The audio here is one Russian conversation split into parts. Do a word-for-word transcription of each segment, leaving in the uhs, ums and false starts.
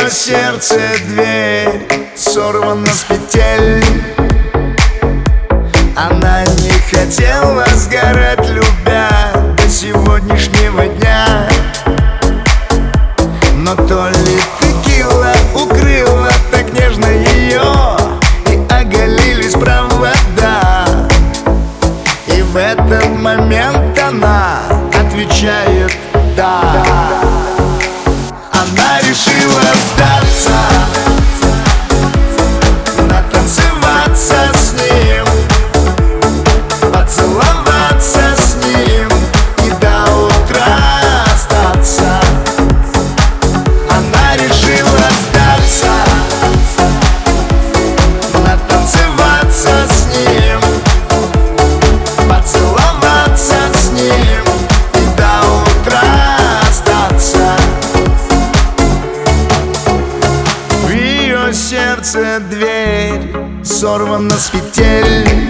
ее сердце дверь сорвана с петель. Она не хотела сгорать, любя, до сегодняшнего дня. Но то ли текила укрыла так нежно ее, и оголились провода. И в этот момент она отвечает «да». Она решила сдаться, натанцеваться с ним, поцеловаться с ним и до утра остаться. Она решила сдаться, натанцеваться с ним, поцеловаться с ним и до утра остаться. В ее сердце дверь сорвана с петель.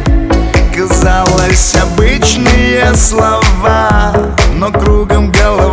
Казалось, обычные слова, но кругом голова.